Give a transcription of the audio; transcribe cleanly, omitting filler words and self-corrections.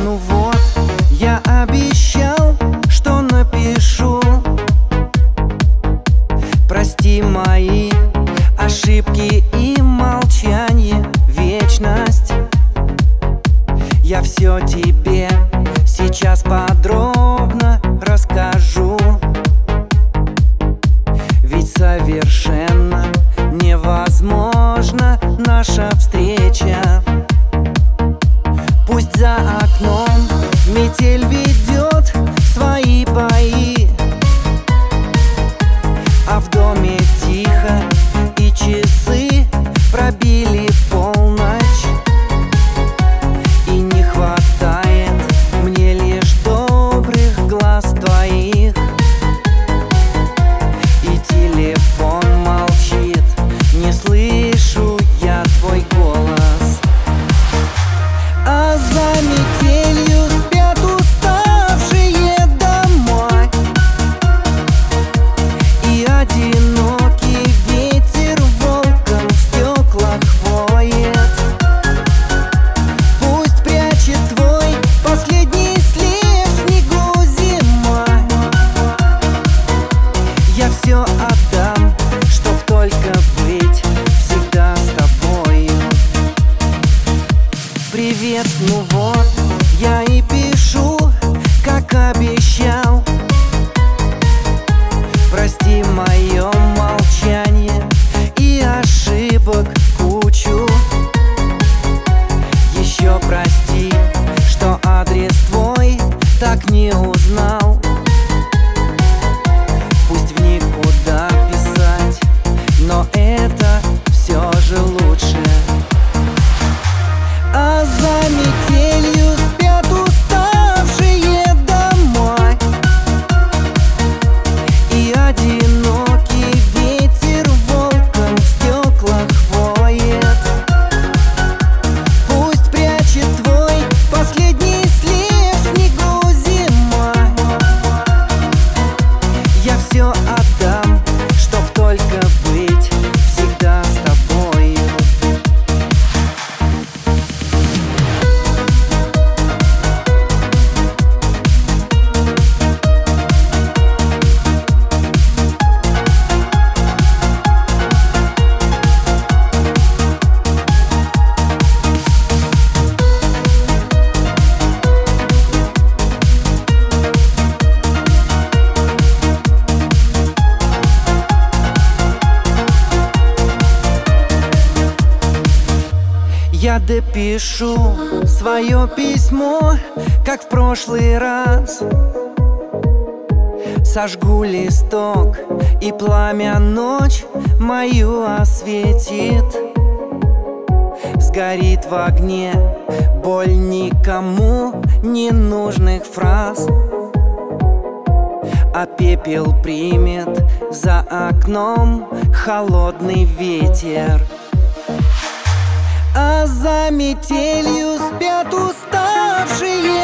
Ну вот, я обещал, что напишу. Прости мои ошибки и молчание, вечность. Я все тебе сейчас подробно расскажу. Ведь совершенно невозможна наша встреча. Пусть за окном метель ведет свои бои, а в доме тихо, и часы пробили полночь. И не хватает мне лишь добрых глаз твоих. И телефон молчит, не слышу я твой голос. А за метелью спят уставшие домой, и одинокий ветер волком в стеклах воет. Пусть прячет твой последний след в снегу зима. Я все отдам, чтоб только быть всегда с тобою. Привет, ну вот, я и пишу, как обещал. Прости мое молчание и ошибок кучу. Еще прости, что адрес твой так не узнал. Пусть в никуда писать, но это все же лучше. А за метелью спят уставшие домой, и одинокий ветер волком в стеклах воет. Пусть прячет твой последний след в снегу зима. Я все отдам, чтоб только быть всегда с тобою. Я допишу свое письмо, как в прошлый раз. Сожгу листок, и пламя ночь мою осветит. Сгорит в огне боль никому ненужных фраз, а пепел примет за окном холодный ветер. А за метелью спят уставшие